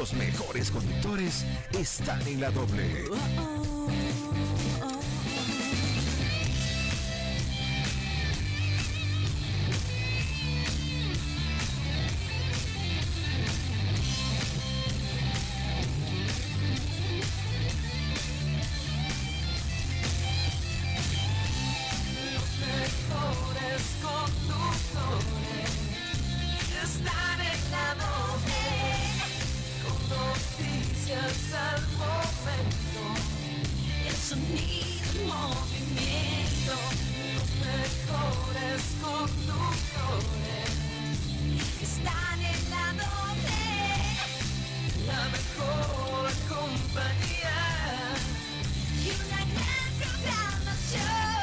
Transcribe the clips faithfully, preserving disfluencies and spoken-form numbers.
Los mejores conductores están en la doble. Al momento, el sonido, movimiento, los mejores conductores están en la doble, la mejor compañía y una gran programación.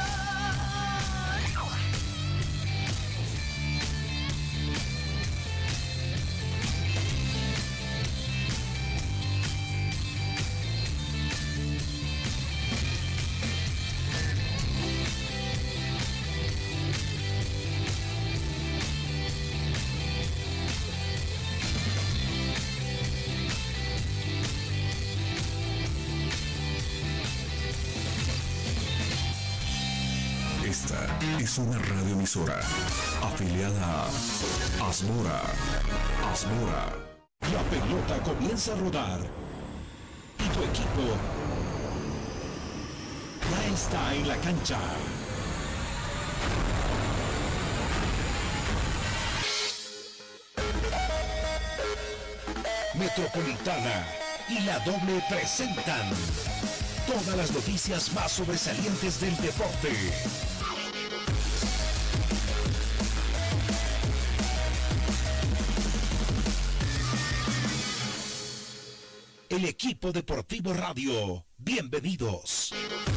Esta es una radioemisora afiliada a Asmora. Asmora. La pelota comienza a rodar y tu equipo ya está en la cancha. Metropolitana y la doble presentan todas las noticias más sobresalientes del deporte. El equipo deportivo radio, bienvenidos.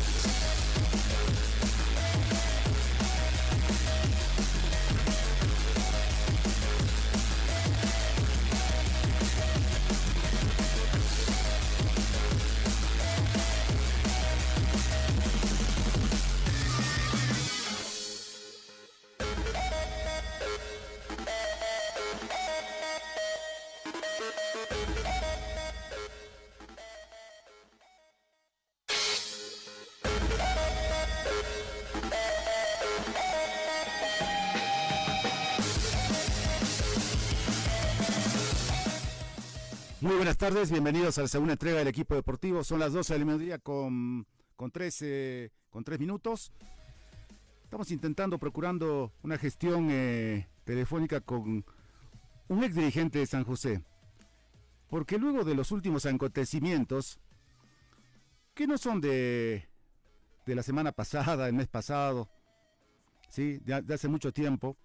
Muy buenas tardes, bienvenidos a la segunda entrega del equipo deportivo. Son las doce del mediodía con, con, tres, eh, con tres minutos. Estamos intentando, procurando una gestión eh, telefónica con un ex dirigente de San José. Porque luego de los últimos acontecimientos, que no son de, de la semana pasada, el mes pasado, ¿sí? de, de hace mucho tiempo,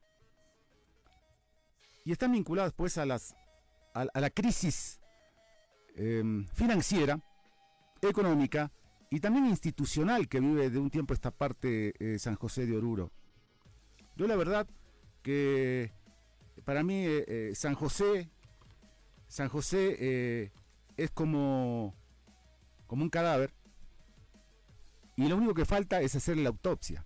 y están vinculados pues a, las, a, a la crisis Eh, financiera, económica y también institucional que vive de un tiempo esta parte eh, San José de Oruro. Yo la verdad que para mí eh, eh, San José San José eh, es como como un cadáver y lo único que falta es hacerle la autopsia,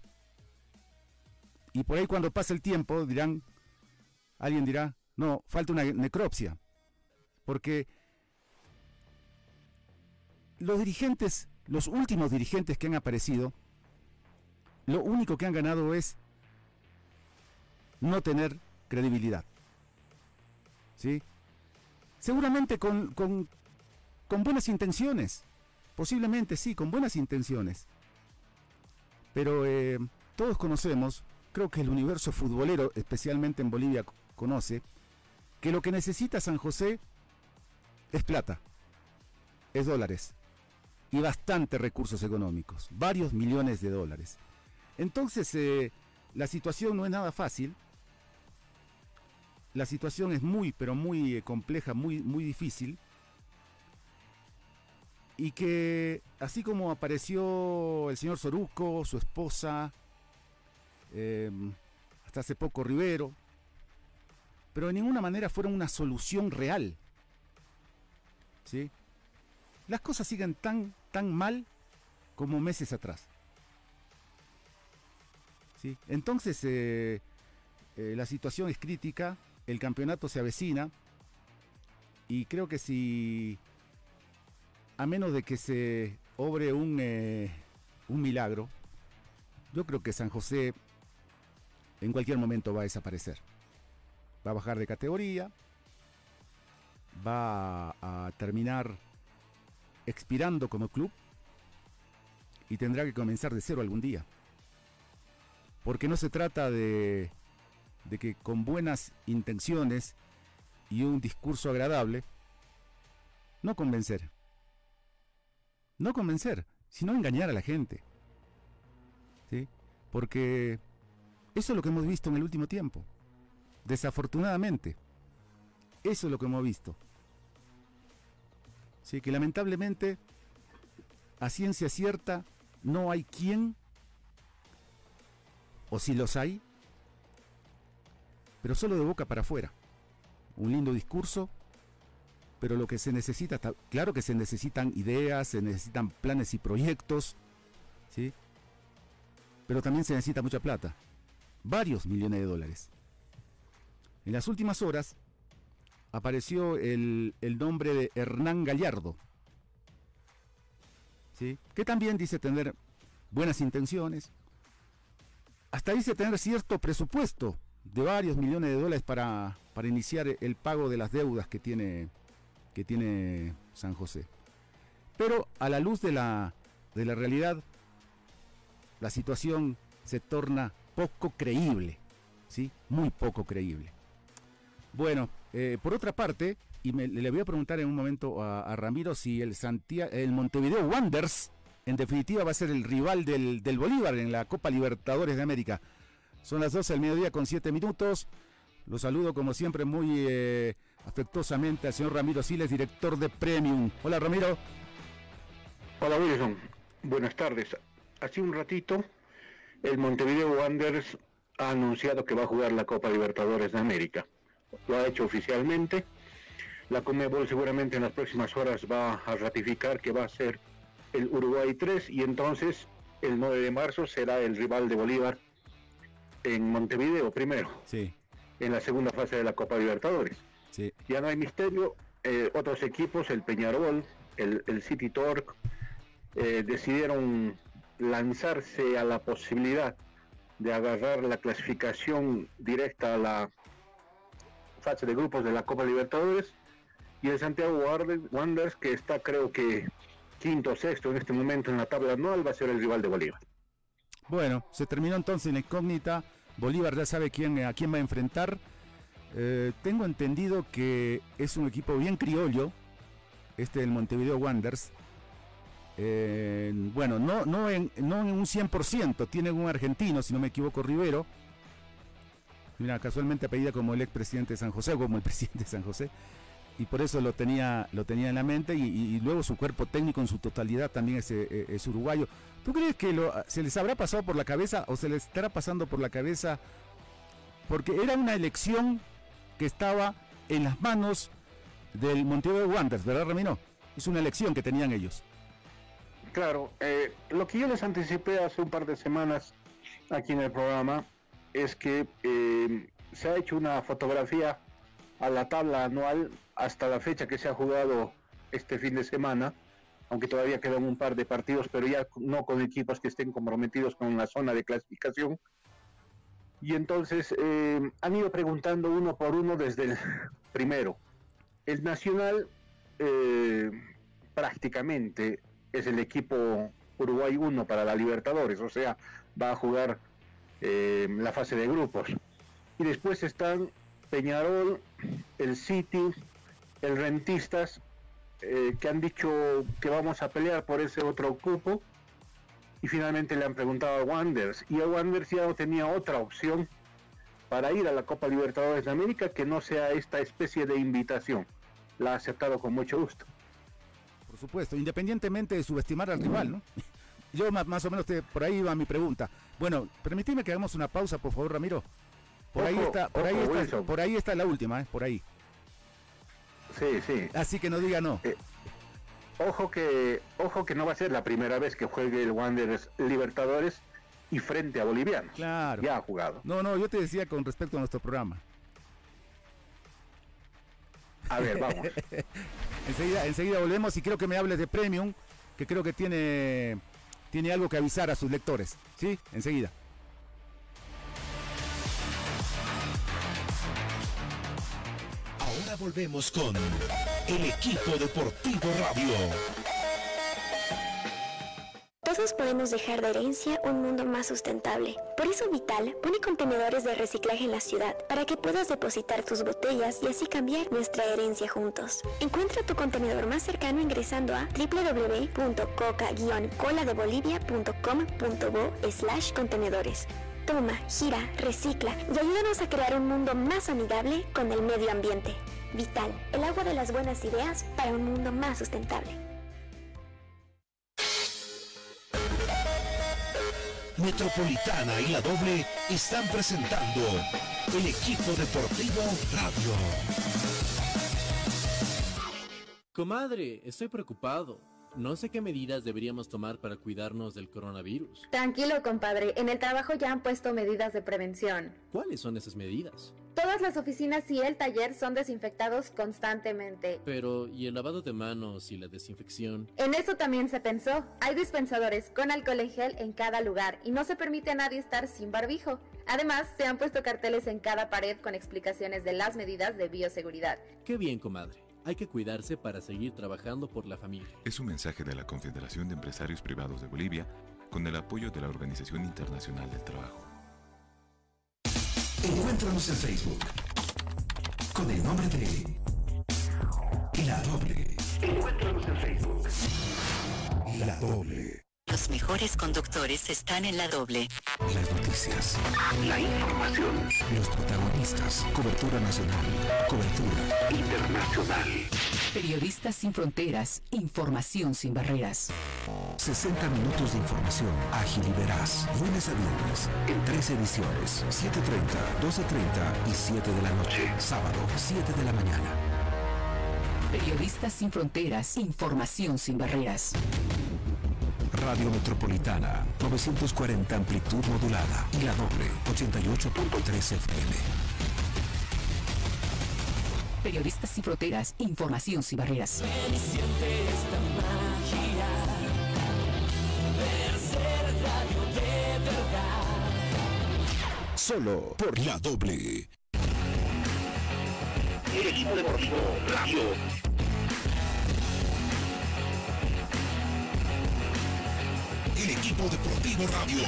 y por ahí cuando pase el tiempo dirán, alguien dirá, no, falta una necropsia, porque los dirigentes, los últimos dirigentes que han aparecido, lo único que han ganado es no tener credibilidad. ¿Sí? Seguramente con, con, con buenas intenciones, posiblemente sí, con buenas intenciones. Pero eh, todos conocemos, creo que el universo futbolero, especialmente en Bolivia, conoce, que lo que necesita San José es plata, es dólares. Y bastantes recursos económicos, varios millones de dólares. Entonces, eh, la situación no es nada fácil. La situación es muy, pero muy eh, compleja, muy, muy difícil. Y que, así como apareció el señor Soruco, su esposa, eh, hasta hace poco Rivero, pero de ninguna manera fueron una solución real. ¿Sí? Las cosas siguen tan, tan mal como meses atrás. ¿Sí? Entonces, eh, eh, la situación es crítica, el campeonato se avecina y creo que si, a menos de que se obre un, eh, un milagro, yo creo que San José en cualquier momento va a desaparecer. Va a bajar de categoría, va a, a terminar expirando como club y tendrá que comenzar de cero algún día. Porque no se trata de, de que con buenas intenciones y un discurso agradable, no convencer. No convencer, sino engañar a la gente. ¿Sí? Porque eso es lo que hemos visto en el último tiempo. Desafortunadamente, eso es lo que hemos visto. Sí, que lamentablemente, a ciencia cierta, no hay quien, o si los hay, pero solo de boca para afuera. Un lindo discurso, pero lo que se necesita, claro que se necesitan ideas, se necesitan planes y proyectos, ¿sí? Pero también se necesita mucha plata, varios millones de dólares. En las últimas horas apareció el, el nombre de Hernán Gallardo, ¿sí? Que también dice tener buenas intenciones, hasta dice tener cierto presupuesto de varios millones de dólares para, para iniciar el pago de las deudas que tiene, que tiene San José. Pero a la luz de la, de la realidad, la situación se torna poco creíble, ¿sí? Muy poco creíble. Bueno, eh, por otra parte, y me, le voy a preguntar en un momento a, a Ramiro si el, Santia, el Montevideo Wanderers en definitiva va a ser el rival del, del Bolívar en la Copa Libertadores de América. Son las doce del mediodía con siete minutos. Los saludo como siempre muy eh, afectuosamente al señor Ramiro Siles, director de Premium. Hola, Ramiro. Hola, Wilson. Buenas tardes. Hace un ratito el Montevideo Wanderers ha anunciado que va a jugar la Copa Libertadores de América. Lo ha hecho oficialmente. La Conmebol seguramente en las próximas horas va a ratificar que va a ser el Uruguay tres y entonces el nueve de marzo será el rival de Bolívar en Montevideo primero, sí, en la segunda fase de la Copa Libertadores. Sí. Ya no hay misterio, eh, otros equipos, el Peñarol, el, el City Torque, eh, decidieron lanzarse a la posibilidad de agarrar la clasificación directa a la fase de grupos de la Copa Libertadores, y el Santiago Wanderers, que está creo que quinto o sexto en este momento en la tabla anual, va a ser el rival de Bolívar. Bueno, se terminó entonces la incógnita. Bolívar ya sabe quién, a quién va a enfrentar. Eh, tengo entendido que es un equipo bien criollo, este del Montevideo Wanderers. Eh, bueno, no, no, en, no en un cien por ciento, tienen un argentino, si no me equivoco, Rivero. Mira, casualmente apellida como el expresidente de San José, como el presidente de San José. Y por eso lo tenía, lo tenía en la mente, y, y, y luego su cuerpo técnico en su totalidad también es, es, es uruguayo. ¿Tú crees que lo, se les habrá pasado por la cabeza o se les estará pasando por la cabeza? Porque era una elección que estaba en las manos del Montevideo Wanderers, ¿verdad, Ramiro? Es una elección que tenían ellos. Claro, eh, lo que yo les anticipé hace un par de semanas aquí en el programa es que eh, se ha hecho una fotografía a la tabla anual hasta la fecha que se ha jugado este fin de semana, aunque todavía quedan un par de partidos, pero ya no con equipos que estén comprometidos con la zona de clasificación. Y entonces eh, han ido preguntando uno por uno desde el primero. El Nacional eh, prácticamente es el equipo Uruguay uno para la Libertadores, o sea, va a jugar eh, la fase de grupos. Y después están Peñarol, el City, el Rentistas, eh, que han dicho que vamos a pelear por ese otro cupo, y finalmente le han preguntado a Wanderers, y a Wanderers ya no tenía otra opción para ir a la Copa Libertadores de América que no sea esta especie de invitación. La ha aceptado con mucho gusto. Por supuesto, independientemente de subestimar al rival, ¿no? Yo más, más o menos te, por ahí va mi pregunta. Bueno, permitime que hagamos una pausa, por favor, Ramiro. Por ahí Ojo, está, por ojo, ahí está, Wilson. por ahí está la última, ¿eh? Por ahí. Sí, sí. Así que no diga no. Eh, ojo que, ojo que no va a ser la primera vez que juegue el Wanderers Libertadores y frente a bolivianos. Claro. Ya ha jugado. No, no, yo te decía con respecto a nuestro programa. A ver, vamos. enseguida, enseguida volvemos y creo que me hables de Premium, que creo que tiene, tiene algo que avisar a sus lectores. ¿Sí? Enseguida. Ahora volvemos con el equipo deportivo radio. Todos podemos dejar de herencia un mundo más sustentable. Por eso Vital pone contenedores de reciclaje en la ciudad para que puedas depositar tus botellas y así cambiar nuestra herencia juntos. Encuentra tu contenedor más cercano ingresando a doble u doble u doble u punto coca guion cola de bolivia punto com punto bo slash contenedores. Toma, gira, recicla y ayúdanos a crear un mundo más amigable con el medio ambiente. Vital, el agua de las buenas ideas para un mundo más sustentable. Metropolitana y la Doble están presentando el equipo deportivo radio. Comadre, estoy preocupado. No sé qué medidas deberíamos tomar para cuidarnos del coronavirus. Tranquilo, compadre. En el trabajo ya han puesto medidas de prevención. ¿Cuáles son esas medidas? Todas las oficinas y el taller son desinfectados constantemente. Pero, ¿y el lavado de manos y la desinfección? En eso también se pensó. Hay dispensadores con alcohol en gel en cada lugar y no se permite a nadie estar sin barbijo. Además, se han puesto carteles en cada pared con explicaciones de las medidas de bioseguridad. Qué bien, comadre. Hay que cuidarse para seguir trabajando por la familia. Es un mensaje de la Confederación de Empresarios Privados de Bolivia con el apoyo de la Organización Internacional del Trabajo. Encuéntranos en Facebook con el nombre de La Doble. Encuéntranos en Facebook. La Doble. Los mejores conductores están en La Doble. Las noticias, la información, los protagonistas, cobertura nacional, cobertura internacional. Periodistas sin fronteras, información sin barreras. sesenta minutos de información ágil y veraz. Lunes a viernes, en tres ediciones. siete treinta, doce treinta y siete de la noche. Sábado, siete de la mañana. Periodistas sin fronteras, información sin barreras. Radio Metropolitana, novecientos cuarenta amplitud modulada y La Doble, ochenta y ocho punto tres F M. Periodistas sin fronteras, información sin barreras. Ven y siente esta magia, ver ser radio de verdad. Solo por La Doble. El equipo deportivo radio. El equipo deportivo radio.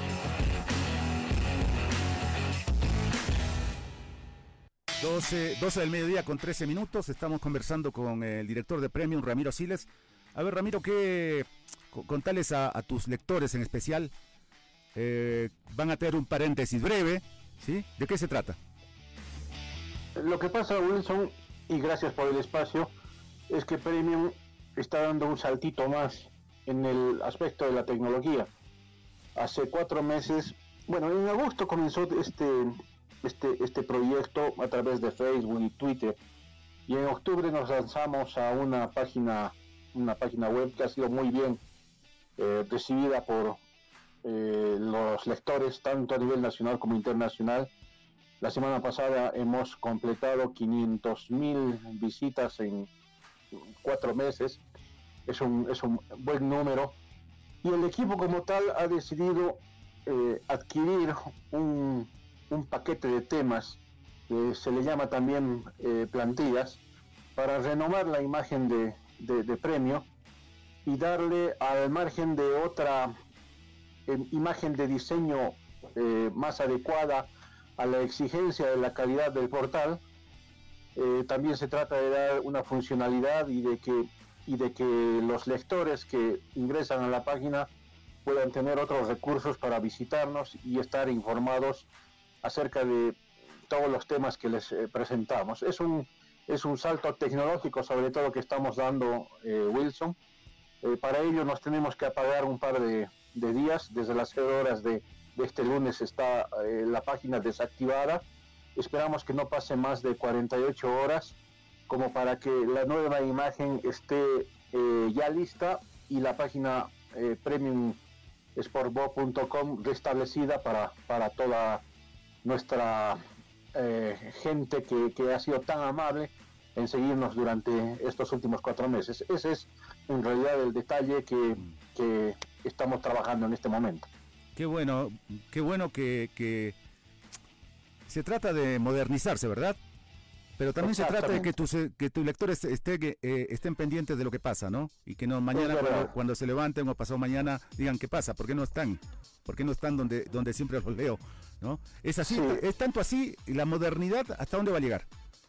doce, doce del mediodía con trece minutos. Estamos conversando con el director de Premium, Ramiro Siles. A ver, Ramiro, ¿qué contales a, a tus lectores en especial? Eh, van a tener un paréntesis breve, ¿sí? ¿De qué se trata? Lo que pasa, Wilson, y gracias por el espacio, es que Premium está dando un saltito más en el aspecto de la tecnología. Hace cuatro meses, bueno, en agosto comenzó este, este, este proyecto a través de Facebook y Twitter, y en octubre nos lanzamos a una página, una página web que ha sido muy bien eh, recibida por eh, los lectores, tanto a nivel nacional como internacional. La semana pasada hemos completado quinientos mil visitas en cuatro meses. Es un, es un buen número, y el equipo como tal ha decidido eh, adquirir un, un paquete de temas que se le llama también eh, plantillas, para renovar la imagen de, de, de Premio y darle, al margen de otra eh, imagen de diseño eh, más adecuada a la exigencia de la calidad del portal, eh, también se trata de dar una funcionalidad y de que y de que los lectores que ingresan a la página puedan tener otros recursos para visitarnos y estar informados acerca de todos los temas que les eh, presentamos. Es un, es un salto tecnológico, sobre todo, que estamos dando, eh, Wilson. Eh, para ello nos tenemos que apagar un par de, de días. Desde las cero horas de, de este lunes está eh, la página desactivada. Esperamos que no pase más de cuarenta y ocho horas como para que la nueva imagen esté eh, ya lista y la página eh, premium sportbo punto com restablecida para, para toda nuestra eh, gente que, que ha sido tan amable en seguirnos durante estos últimos cuatro meses. Ese es en realidad el detalle que, que estamos trabajando en este momento. Qué bueno, qué bueno que, que se trata de modernizarse, ¿verdad? Pero también se trata de que tus, que tus lectores esté, eh, estén pendientes de lo que pasa, ¿no? Y que no mañana cuando, cuando se levanten o pasado mañana digan qué pasa, ¿por qué no están? ¿Por qué no están donde, donde siempre los leo? ¿No? Es así, sí. Es tanto así, la modernidad, ¿hasta dónde va a llegar?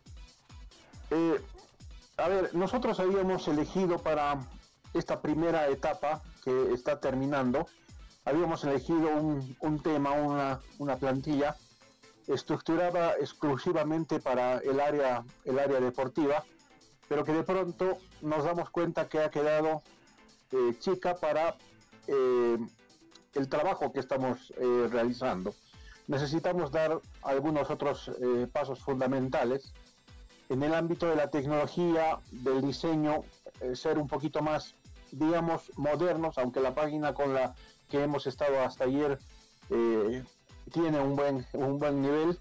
Eh, a ver, nosotros habíamos elegido para esta primera etapa que está terminando, habíamos elegido un, un tema, una, una plantilla estructurada exclusivamente para el área, el área deportiva, pero que de pronto nos damos cuenta que ha quedado eh, chica para eh, el trabajo que estamos eh, realizando. Necesitamos dar algunos otros eh, pasos fundamentales en el ámbito de la tecnología, del diseño, eh, ser un poquito más, digamos, modernos, aunque la página con la que hemos estado hasta ayer eh, tiene un buen, un buen nivel,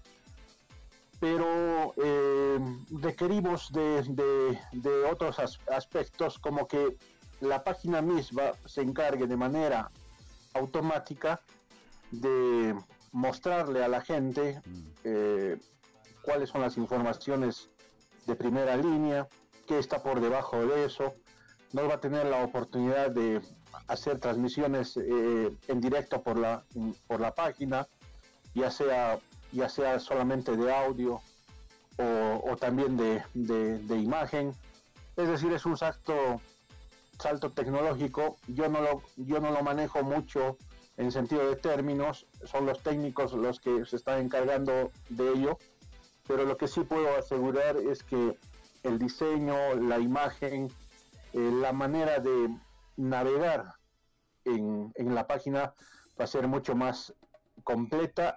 pero eh, requerimos de, de, de otros as, aspectos, como que la página misma se encargue de manera automática de mostrarle a la gente eh, cuáles son las informaciones de primera línea, qué está por debajo de eso. No va a tener la oportunidad de hacer transmisiones eh, en directo por la, por la página, ya sea, ya sea solamente de audio o, o también de, de, de imagen. Es decir, es un salto, salto tecnológico. Yo no lo, yo no lo manejo mucho en sentido de términos, son los técnicos los que se están encargando de ello, pero lo que sí puedo asegurar es que el diseño, la imagen, eh, la manera de navegar en, en la página va a ser mucho más completa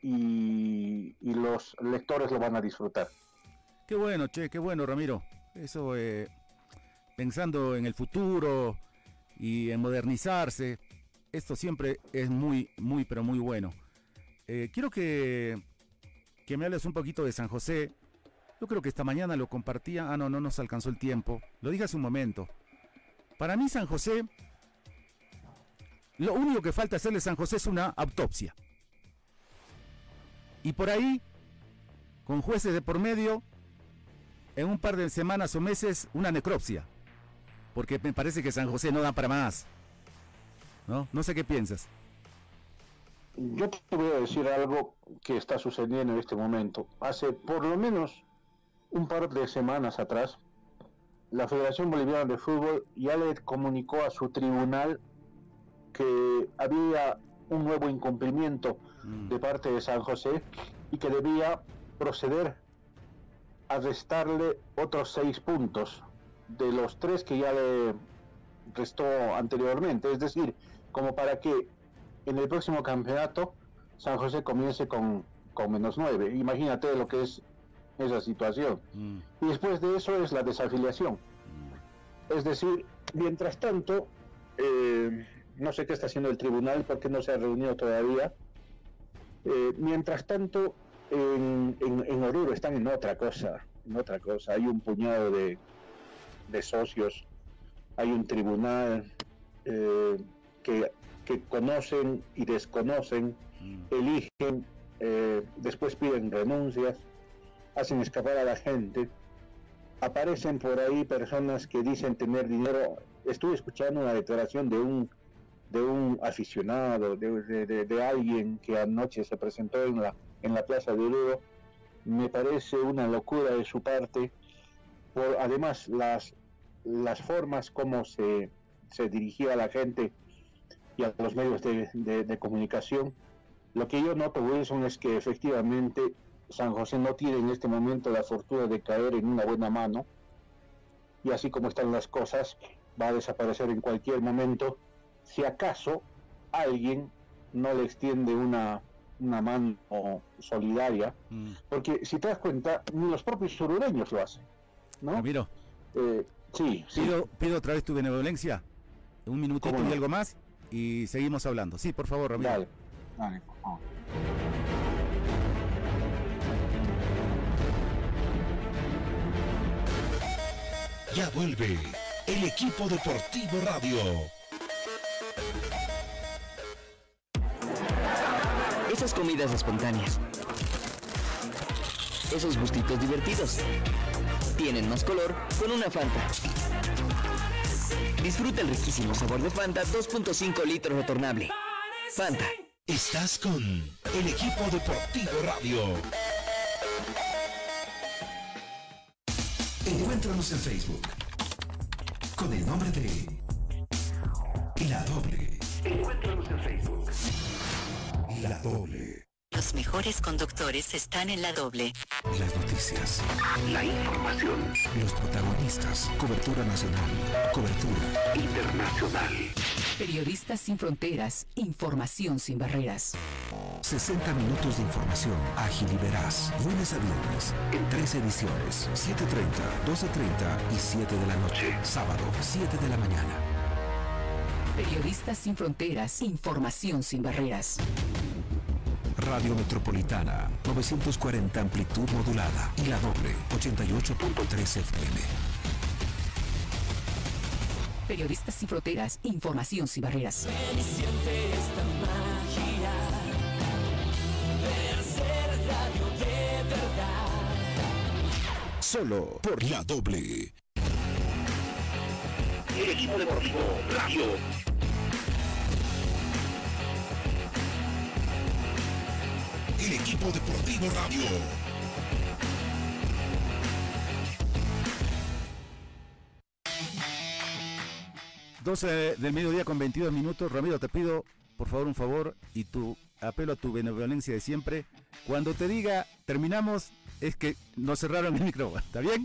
y, y los lectores lo van a disfrutar. Qué bueno, che, qué bueno, Ramiro. Eso, eh, pensando en el futuro y en modernizarse, esto siempre es muy, muy, pero muy bueno. Eh, quiero que, que me hables un poquito de San José. Yo creo que esta mañana lo compartía. Ah, no, no nos alcanzó el tiempo. Lo dije hace un momento. Para mí San José, lo único que falta hacerle a San José es una autopsia. Y por ahí, con jueces de por medio, en un par de semanas o meses, una necropsia. Porque me parece que San José no da para más. ¿No? No sé qué piensas. Yo te voy a decir algo que está sucediendo en este momento. Hace por lo menos un par de semanas atrás, la Federación Boliviana de Fútbol ya le comunicó a su tribunal que había un nuevo incumplimiento mm. de parte de San José y que debía proceder a restarle otros seis puntos de los tres que ya le restó anteriormente. Es decir, como para que en el próximo campeonato San José comience con, con menos nueve. Imagínate lo que es esa situación. Mm. Y después de eso es la desafiliación. Mm. Es decir, mientras tanto, eh, no sé qué está haciendo el tribunal porque no se ha reunido todavía. Eh, mientras tanto, en, en, en Oruro están en otra cosa, en otra cosa. Hay un puñado de, de socios, hay un tribunal eh, que, que conocen y desconocen, mm. eligen, eh, después piden renuncias, hacen escapar a la gente, aparecen por ahí personas que dicen tener dinero. Estuve escuchando una declaración de un de un aficionado, de, de, de, de alguien que anoche se presentó en la en la plaza de Oruro. Me parece una locura de su parte, por además las las formas como se, se dirigía a la gente y a los medios de, de, de comunicación. Lo que yo noto, Wilson, es que efectivamente San José no tiene en este momento la fortuna de caer en una buena mano, y así como están las cosas, va a desaparecer en cualquier momento, si acaso alguien no le extiende una, una mano solidaria, mm. porque si te das cuenta, ni los propios surureños lo hacen, ¿no? Ramiro, eh, sí, sí. Pido, pido otra vez tu benevolencia, un minutito y no? algo más, y seguimos hablando. Sí, por favor, Ramiro. Dale, dale, por favor. Ya vuelve el equipo deportivo radio. Esas comidas espontáneas, esos gustitos divertidos, tienen más color con una Fanta. Disfruta el riquísimo sabor de Fanta dos punto cinco litros retornable. Fanta. Estás con el equipo deportivo radio. Encuéntranos en Facebook con el nombre de La Doble. Encuéntranos en Facebook. La Doble. Los mejores conductores están en La Doble. Las noticias, la información, los protagonistas, cobertura nacional, cobertura internacional. Periodistas sin fronteras, información sin barreras. sesenta minutos de información ágil y veraz. Lunes a viernes, en tres ediciones. siete treinta, doce treinta y siete de la noche. Sábado, siete de la mañana. Periodistas sin fronteras, información sin barreras. Radio Metropolitana, novecientos cuarenta amplitud modulada y La Doble, ochenta y ocho punto tres F M. Periodistas sin fronteras, información sin barreras. Ven y siente esta magia de ser radio de verdad. Solo por La Doble. El equipo deportivo radio. El equipo deportivo radio. doce del mediodía con veintidós minutos. Ramiro, te pido por favor un favor y tu apelo a tu benevolencia de siempre. Cuando te diga terminamos, es que nos cerraron el micrófono. ¿Está bien?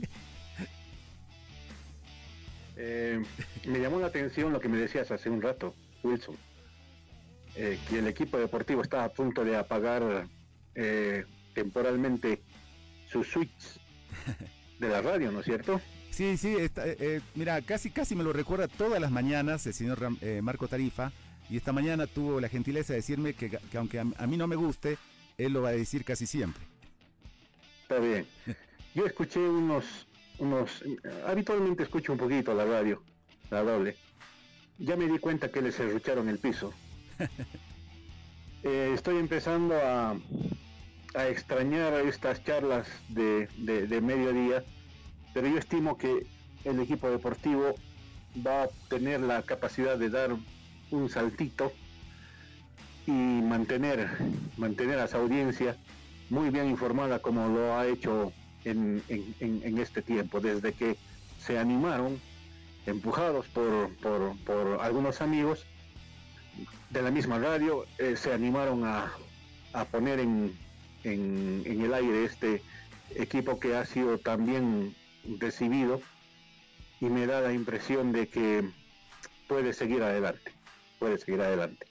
Eh, me llamó la atención lo que me decías hace un rato, Wilson, eh, que el equipo deportivo está a punto de apagar eh, temporalmente sus switches de la radio, ¿no es cierto? Sí, sí, está, eh, mira, casi casi me lo recuerda todas las mañanas el señor Ram, eh, Marco Tarifa, y esta mañana tuvo la gentileza de decirme que, que aunque a, a mí no me guste, él lo va a decir casi siempre. Está bien. Yo escuché unos, unos, habitualmente escucho un poquito la radio, La Doble. Ya me di cuenta que les serrucharon el piso. eh, estoy empezando a, a extrañar estas charlas de, de, de mediodía, pero yo estimo que el equipo deportivo va a tener la capacidad de dar un saltito y mantener, mantener a su audiencia muy bien informada como lo ha hecho en, en, en, en este tiempo, desde que se animaron, empujados por, por, por algunos amigos de la misma radio, eh, se animaron a, a poner en, en, en el aire este equipo que ha sido también recibido, y me da la impresión de que puede seguir adelante, puede seguir adelante.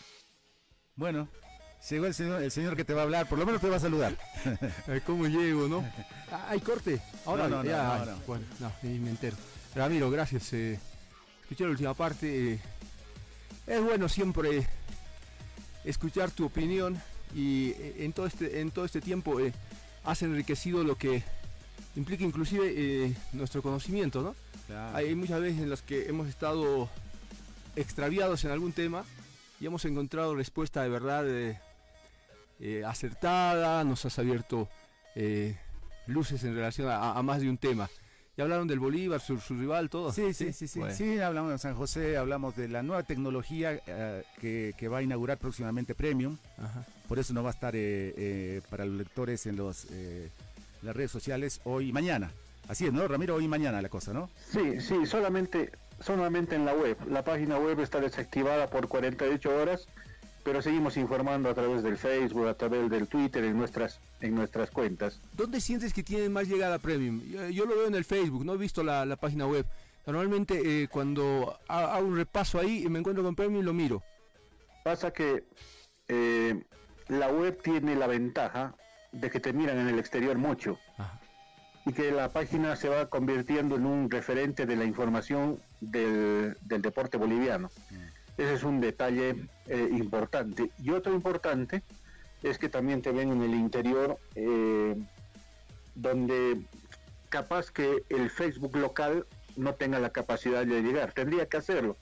Bueno, llegó el señor, el señor que te va a hablar, por lo menos te va a saludar. ¿Cómo llego, no? Ah, ¿hay corte? Ahora no, no, ya, no, no, no. Bueno, no, ni me entero. Ramiro, gracias. Eh, escuché la última parte. Eh, es bueno siempre escuchar tu opinión, y eh, en todo este, en todo este tiempo eh, has enriquecido lo que implica inclusive eh, nuestro conocimiento, ¿no? Claro. Hay muchas veces en las que hemos estado extraviados en algún tema y hemos encontrado respuesta de verdad eh, eh, acertada. Nos has abierto eh, luces en relación a, a más de un tema. Ya hablaron del Bolívar, su, su rival, todo. Sí, sí, sí, sí, bueno. sí, hablamos de San José, hablamos de la nueva tecnología eh, que, que va a inaugurar próximamente Premium. Ajá. Por eso no va a estar eh, eh, para los lectores en los eh, las redes sociales hoy y mañana. Así es, ¿no, Ramiro? Hoy y mañana la cosa, ¿no? Sí, sí, solamente, solamente en la web. La página web está desactivada por cuarenta y ocho horas, pero seguimos informando a través del Facebook, a través del Twitter, en nuestras, en nuestras cuentas. ¿Dónde sientes que tienen más llegada Premium? Yo, yo lo veo en el Facebook, no he visto la, la página web. Normalmente eh, cuando hago un repaso ahí y me encuentro con Premium, lo miro. Pasa que eh, la web tiene la ventaja de que te miran en el exterior mucho. Ajá. Y que la página se va convirtiendo en un referente de la información del, del deporte boliviano. Mm. Ese es un detalle eh, importante. Y otro importante es que también te ven en el interior, eh, donde capaz que el Facebook local no tenga la capacidad de llegar. Tendría que hacerlo.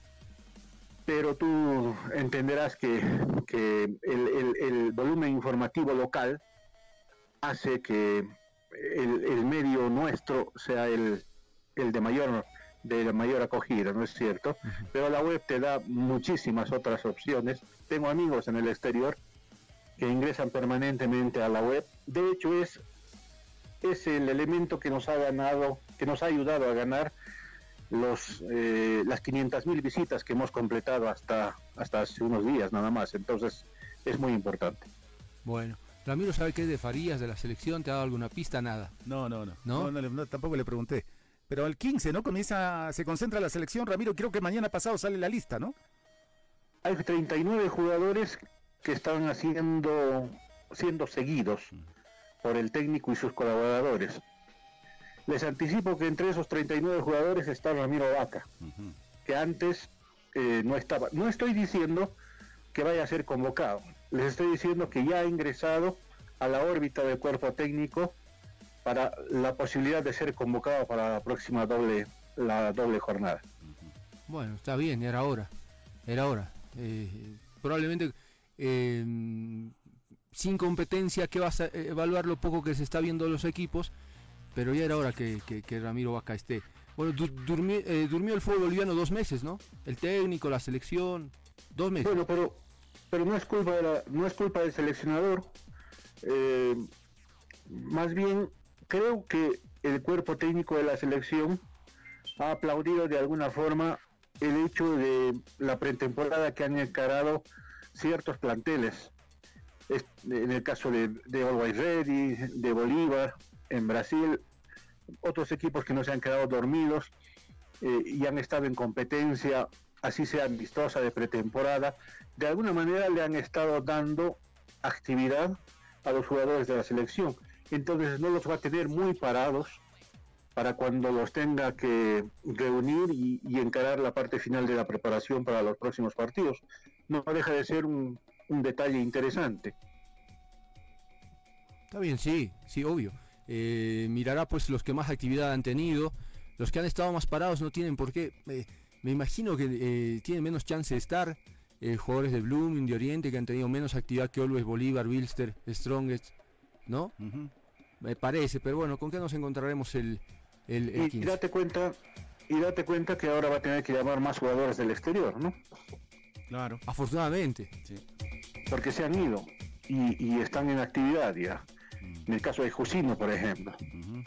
Pero tú entenderás que, que el, el, el volumen informativo local hace que el, el medio nuestro sea el, el de mayor de la mayor acogida, ¿no es cierto? Uh-huh. Pero la web te da muchísimas otras opciones. Tengo amigos en el exterior que ingresan permanentemente a la web. De hecho, es, es el elemento que nos ha ganado, que nos ha ayudado a ganar los eh, las quinientas mil visitas que hemos completado hasta, hasta hace unos días nada más. Entonces, es muy importante. Bueno. Ramiro, ¿sabe qué es de Farías, de la selección? ¿Te ha dado alguna pista? Nada. No, no, no. ¿No? No, no, no, tampoco le pregunté. Pero al quince, ¿no? Comienza, se concentra la selección, Ramiro. Creo que mañana pasado sale la lista, ¿no? Hay treinta y nueve jugadores que están haciendo, siendo seguidos por el técnico y sus colaboradores. Les anticipo que entre esos treinta y nueve jugadores está Ramiro Vaca, uh-huh. que antes eh, no estaba. No estoy diciendo que vaya a ser convocado. Les estoy diciendo que ya ha ingresado a la órbita del cuerpo técnico para la posibilidad de ser convocado para la próxima doble la doble jornada. Bueno, está bien, era hora, era hora. Eh, probablemente eh, sin competencia, que vas a evaluar lo poco que se está viendo los equipos, pero ya era hora que, que, que Ramiro Vaca esté. Bueno, du, durmi, eh, durmió el fútbol boliviano dos meses, ¿no? El técnico, la selección, dos meses. Bueno, pero pero no es culpa de la, no es culpa del seleccionador. Eh, más bien creo que el cuerpo técnico de la selección ha aplaudido de alguna forma el hecho de la pretemporada que han encarado ciertos planteles. Es, en el caso de, de Always Ready, de Bolívar, en Brasil, otros equipos que no se han quedado dormidos eh, y han estado en competencia, así sea amistosa de pretemporada, de alguna manera le han estado dando actividad a los jugadores de la selección. Entonces no los va a tener muy parados para cuando los tenga que reunir y, y encarar la parte final de la preparación para los próximos partidos. No deja de ser un, un detalle interesante. Está bien, sí, sí, obvio. Eh, mirará pues los que más actividad han tenido. Los que han estado más parados no tienen por qué. Eh, me imagino que eh, tienen menos chance de estar. Eh, jugadores de Blooming, de Oriente, que han tenido menos actividad que Always, Bolívar, Wilster, Strongest, ¿no? Uh-huh. Me parece, pero bueno, ¿con qué nos encontraremos el, el, el y, quince? Y date cuenta, y date cuenta que ahora va a tener que llamar más jugadores del exterior, ¿no? Claro. Afortunadamente. Sí. Porque se han ido y, y están en actividad ya. Uh-huh. En el caso de Jusino, por ejemplo. Uh-huh.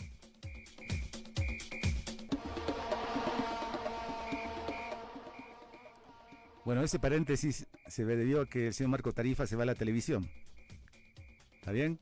Bueno, ese paréntesis se debió a que el señor Marco Tarifa se va a la televisión. ¿Está bien?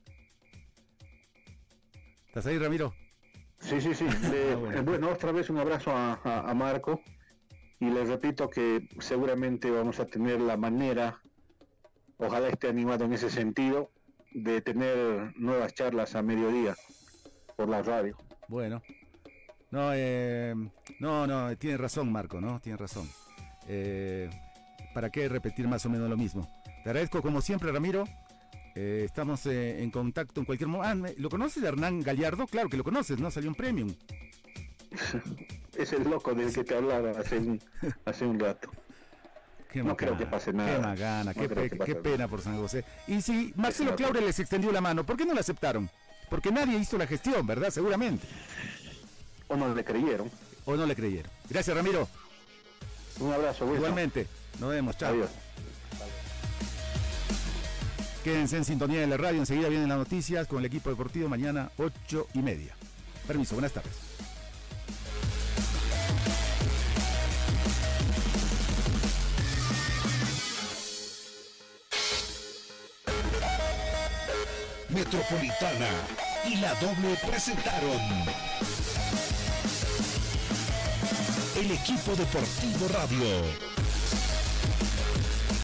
¿Estás ahí, Ramiro? Sí, sí, sí. Le, ah, bueno. bueno, otra vez un abrazo a, a, a Marco. Y les repito que seguramente vamos a tener la manera, ojalá esté animado en ese sentido, de tener nuevas charlas a mediodía por la radio. Bueno. No, eh, no, no, tiene razón, Marco, ¿no? Tiene razón. Eh... ¿Para qué repetir más o menos lo mismo? Te agradezco como siempre, Ramiro. Eh, estamos eh, en contacto en cualquier momento. Ah, ¿lo conoces, Hernán Gallardo? Claro que lo conoces, ¿no? Salió un premium. Es el loco del que te hablaba hace un, hace un rato. Qué no macana, creo que pase nada. Qué magana, no qué, pe- que qué pena por San José. Y si Marcelo Claure les extendió la mano, ¿por qué no la aceptaron? Porque nadie hizo la gestión, ¿verdad? Seguramente. O no le creyeron. O no le creyeron. Gracias, Ramiro. Un abrazo, Wilson. Igualmente. Nos vemos, chao. Adiós. Quédense en sintonía de la radio, enseguida vienen las noticias con el equipo deportivo mañana ocho y media. Permiso, buenas tardes. Metropolitana y La Doble presentaron el equipo deportivo radio.